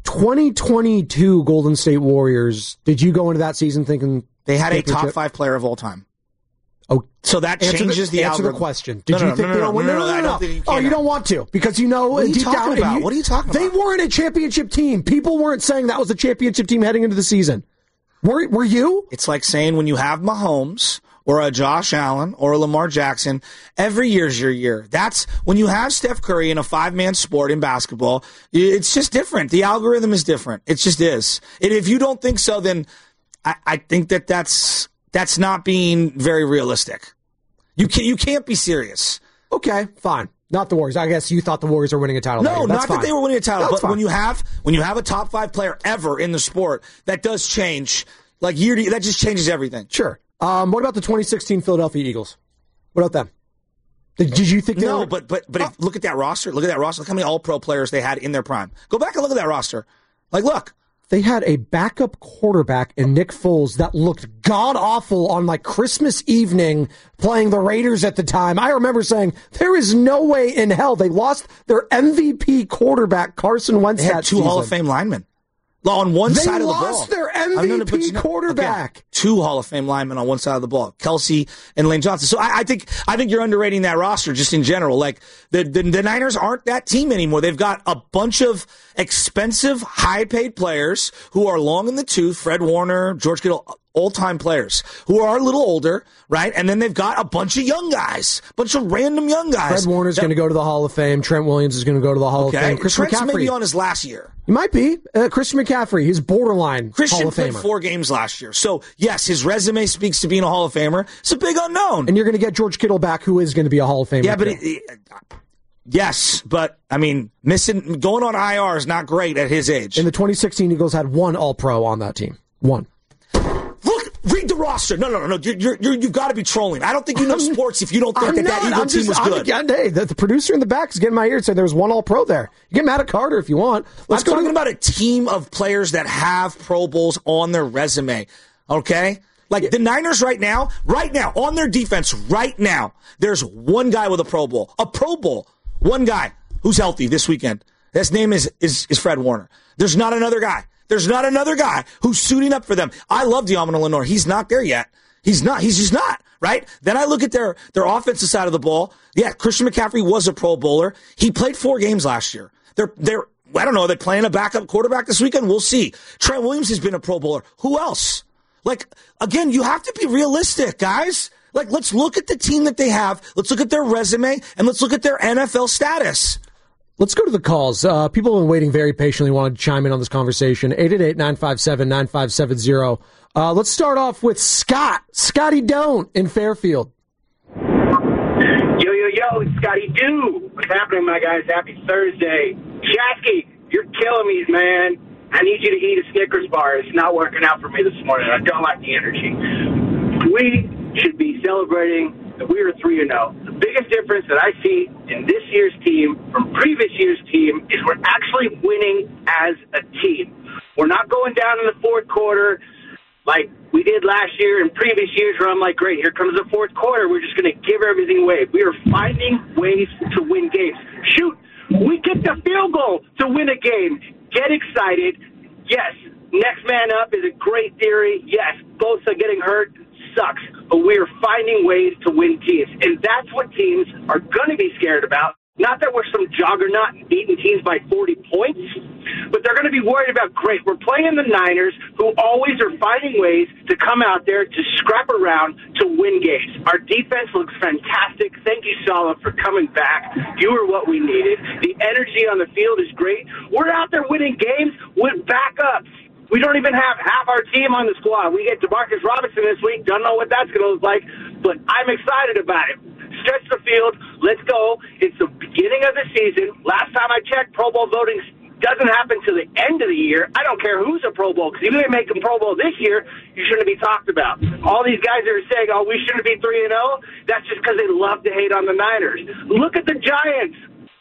2022 Golden State Warriors, did you go into that season thinking they had a top 5 player of all time? Oh, so that changes the algorithm. Answer the question. Did you think they don't win? No. I don't think you can. Oh, you don't want to because deep down. What are you talking about? They weren't a championship team. People weren't saying that was a championship team heading into the season. Were you? It's like saying when you have Mahomes or a Josh Allen or a Lamar Jackson, every year's your year. That's when you have Steph Curry in a 5-man sport in basketball. It's just different. The algorithm is different. It just is. And if you don't think so, then I think that's not being very realistic. You can't be serious. Okay, fine. Not the Warriors. I guess you thought the Warriors were winning a title. No, not fine. that they were winning a title. That's but fine. when you have a top 5 player ever in the sport, that does change. Like year to year, that just changes everything. Sure. What about the 2016 Philadelphia Eagles? What about them? Did you think they were? But if, look at that roster. Look how many All-Pro players they had in their prime. Go back and look at that roster. Look. They had a backup quarterback in Nick Foles that looked god-awful on Christmas evening playing the Raiders at the time. I remember saying, there is no way in hell they lost their MVP quarterback, Carson Wentz, they had 2 Hall of Fame linemen. on one side of the ball. They lost their MVP quarterback. Okay. 2 Hall of Fame linemen on one side of the ball, Kelsey and Lane Johnson. So I think you're underrating that roster just in general. Like the Niners aren't that team anymore. They've got a bunch of expensive, high-paid players who are long in the tooth. Fred Warner, George Kittle, old-time players who are a little older, right? And then they've got a bunch of young guys, bunch of random young guys. Fred Warner's going to go to the Hall of Fame. Trent Williams is going to go to the Hall of Fame. Trent's maybe on his last year. He might be. Christian McCaffrey, he's borderline Christian Hall of Famer. played 4 games last year. So, yes, his resume speaks to being a Hall of Famer. It's a big unknown. And you're going to get George Kittle back, who is going to be a Hall of Famer. Yeah, but yes, but, I mean, going on IR is not great at his age. And the 2016 Eagles had 1 All-Pro on that team. 1. Read the roster. No. You've got to be trolling. I don't think you know sports if you don't think that Eagle team was good. Hey, the producer in the back is getting my ear and saying there was 1 All-Pro there. You get mad at Carter if you want. Let's go talking about a team of players that have Pro Bowls on their resume. Okay? Like the Niners right now, on their defense right now, there's 1 guy with a Pro Bowl. A Pro Bowl. 1 guy who's healthy this weekend. His name is Fred Warner. There's not another guy. There's not another guy who's suiting up for them. I love Diamond Lenore. He's not there yet. He's just not, right? Then I look at their offensive side of the ball. Yeah, Christian McCaffrey was a Pro Bowler. He played 4 games last year. I don't know, are they playing a backup quarterback this weekend? We'll see. Trent Williams has been a Pro Bowler. Who else? Like, again, you have to be realistic, guys. Like, let's look at the team that they have. Let's look at their resume, and let's look at their NFL status. Let's go to the calls. People have been waiting very patiently, wanted to chime in on this conversation. 888-957-9570. Let's start off with Scott. Scotty Don't in Fairfield. Yo, it's Scotty Do. What's happening, my guys? Happy Thursday. Shasky, you're killing me, man. I need you to eat a Snickers bar. It's not working out for me this morning. I don't like the energy. We should be celebrating that we are 3-0. The biggest difference that I see in this year's team from previous year's team is we're actually winning as a team. We're not going down in the fourth quarter like we did last year and previous years where I'm like, great, here comes the fourth quarter. We're just going to give everything away. We are finding ways to win games. Shoot, we kicked a field goal to win a game. Get excited. Yes, next man up is a great theory. Yes, both are getting hurt. Sucks, but we are finding ways to win teams, and that's what teams are going to be scared about. Not that we're some juggernaut beating teams by 40 points, but they're going to be worried about, great, we're playing the Niners, who always are finding ways to come out there to scrap around to win games. Our defense looks fantastic. Thank you, Saleh, for coming back. You are what we needed. The energy on the field is great. We're out there winning games with backups. We don't even have half our team on the squad. We get Demarcus Robinson this week. Don't know what that's going to look like, but I'm excited about it. Stretch the field. Let's go. It's the beginning of the season. Last time I checked, Pro Bowl voting doesn't happen to the end of the year. I don't care who's a Pro Bowl, because if you didn't make a Pro Bowl this year, you shouldn't be talked about. All these guys that are saying, we shouldn't be 3-0, that's just because they love to hate on the Niners. Look at the Giants.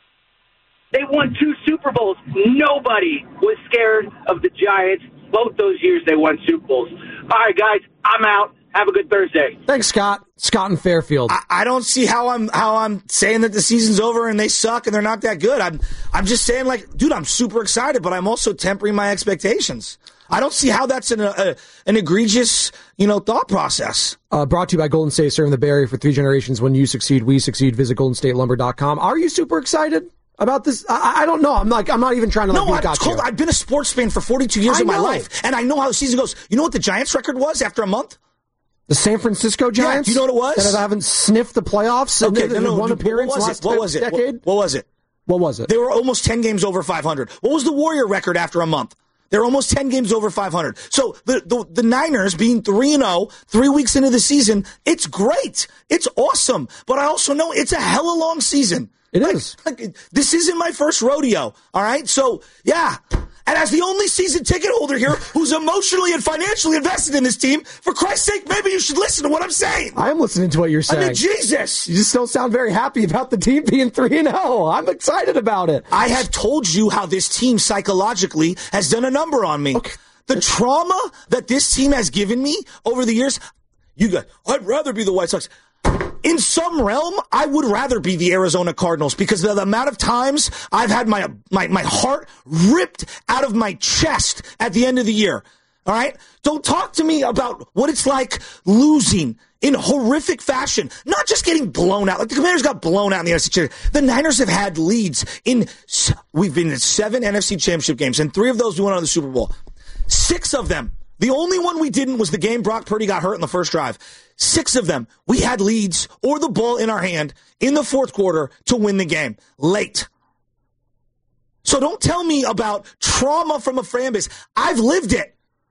They won 2 Super Bowls. Nobody was scared of the Giants. Both those years they won Super Bowls. All right, guys, I'm out. Have a good Thursday. Thanks, Scott. Scott in Fairfield. I don't see how I'm saying that the season's over and they suck and they're not that good. I'm just saying, like, dude, I'm super excited, but I'm also tempering my expectations. I don't see how that's an egregious, thought process. Brought to you by Golden State, serving the Bay Area for 3 generations. When you succeed, we succeed. Visit GoldenStateLumber.com. Are you super excited about this? I don't know. I'm not even trying to I've been a sports fan for 42 years of my life, and I know how the season goes. You know what the Giants' record was after a month? The San Francisco Giants? Yeah, you know what it was? That haven't sniffed the playoffs in one appearance what was it? Decade? What was it? What was it? They were almost 10 games over 500. What was the Warrior record after a month? They're almost 10 games over 500. So the Niners being 3-0, 3 weeks into the season, it's great. It's awesome. But I also know it's a hella long season. It is. This isn't my first rodeo, all right? So, yeah. And as the only season ticket holder here who's emotionally and financially invested in this team, for Christ's sake, maybe you should listen to what I'm saying. I am listening to what you're saying. I mean, Jesus. You just don't sound very happy about the team being 3-0. I'm excited about it. I have told you how this team psychologically has done a number on me. Okay. The trauma that this team has given me over the years, you guys, I'd rather be the White Sox. in some realm, I would rather be the Arizona Cardinals because of the amount of times I've had my heart ripped out of my chest at the end of the year. All right? Don't talk to me about what it's like losing in horrific fashion. Not just getting blown out. Like the Commanders got blown out in the NFC Championship. The Niners have had leads we've been in 7 NFC Championship games, and 3 of those we went on the Super Bowl. 6 of them. The only one we didn't was the game Brock Purdy got hurt in the first drive. 6 of them, we had leads or the ball in our hand in the fourth quarter to win the game. Late. So don't tell me about trauma from a fan base. I've lived it.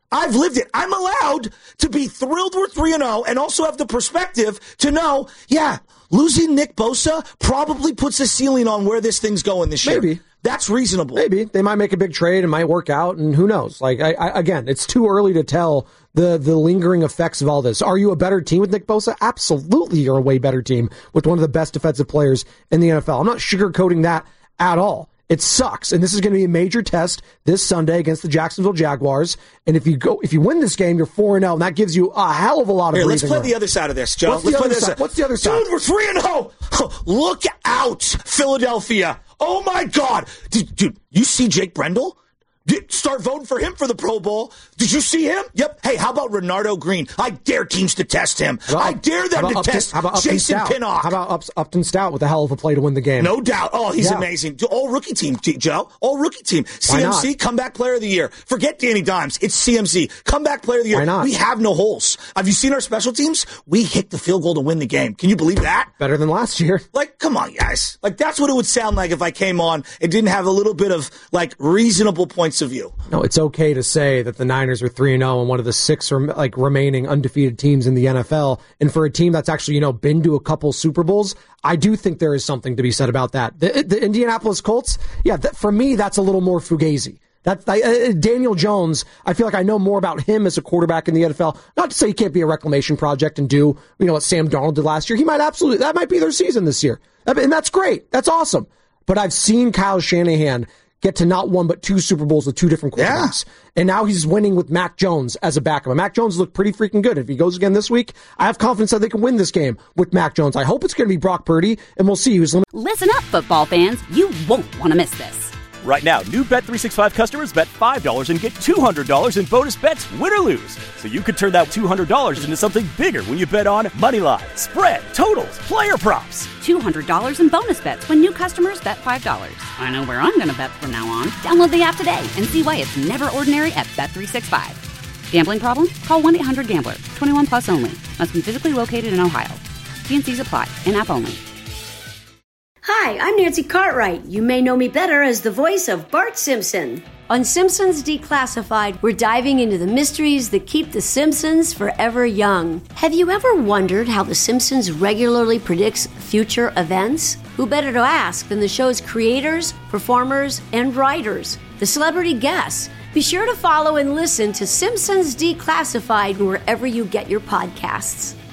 I'm allowed to be thrilled we're 3-0 and also have the perspective to know, yeah, losing Nick Bosa probably puts a ceiling on where this thing's going this year. Maybe. That's reasonable. Maybe. They might make a big trade and might work out, and who knows? Like, again, it's too early to tell the lingering effects of all this. Are you a better team with Nick Bosa? Absolutely, you're a way better team with one of the best defensive players in the NFL. I'm not sugarcoating that at all. It sucks, and this is going to be a major test this Sunday against the Jacksonville Jaguars. And if you win this game, you're 4-0, and that gives you a hell of a lot of breathing room. Let's play the other side of this, Joe. What's the other side? Dude, we're 3-0. Look out, Philadelphia. Oh, my God. Dude, you see Jake Brendel? Start voting for him for the Pro Bowl. Did you see him? Yep. Hey, how about Renardo Green? I dare teams to test him. I dare them to test Jason Pinnock. How about Upton Stout with a hell of a play to win the game? No doubt. Oh, he's amazing. All rookie team, Joe. All rookie team. CMC, comeback player of the year. Forget Danny Dimes. It's CMC. Comeback player of the year. Why not? We have no holes. Have you seen our special teams? We hit the field goal to win the game. Can you believe that? Better than last year. Like, come on, guys. Like, that's what it would sound like if I came on and didn't have a little bit of, like, reasonable points of view. No, it's okay to say that the Niners are 3-0 and one of the 6 remaining undefeated teams in the NFL. And for a team that's actually, been to a couple Super Bowls, I do think there is something to be said about that. The Indianapolis Colts, for me, that's a little more fugazi. That's Daniel Jones. I feel like I know more about him as a quarterback in the NFL. Not to say he can't be a reclamation project and do, what Sam Darnold did last year. He might that might be their season this year. And that's great. That's awesome. But I've seen Kyle Shanahan get to not 1 but 2 Super Bowls with 2 different quarterbacks. Yeah. And now he's winning with Mac Jones as a backup. And Mac Jones looked pretty freaking good. If he goes again this week, I have confidence that they can win this game with Mac Jones. I hope it's going to be Brock Purdy, and we'll see who's Listen up, football fans. You won't want to miss this. Right now, new Bet365 customers bet $5 and get $200 in bonus bets, win or lose. So you could turn that $200 into something bigger when you bet on money line, spread, totals, player props. $200 in bonus bets when new customers bet $5. I know where I'm going to bet from now on. Download the app today and see why it's never ordinary at Bet365. Gambling problem? Call 1-800-GAMBLER. 21 plus only. Must be physically located in Ohio. T&Cs apply. In-app only. Hi, I'm Nancy Cartwright. You may know me better as the voice of Bart Simpson. On Simpsons Declassified, we're diving into the mysteries that keep the Simpsons forever young. Have you ever wondered how the Simpsons regularly predicts future events? Who better to ask than the show's creators, performers, and writers, the celebrity guests? Be sure to follow and listen to Simpsons Declassified wherever you get your podcasts.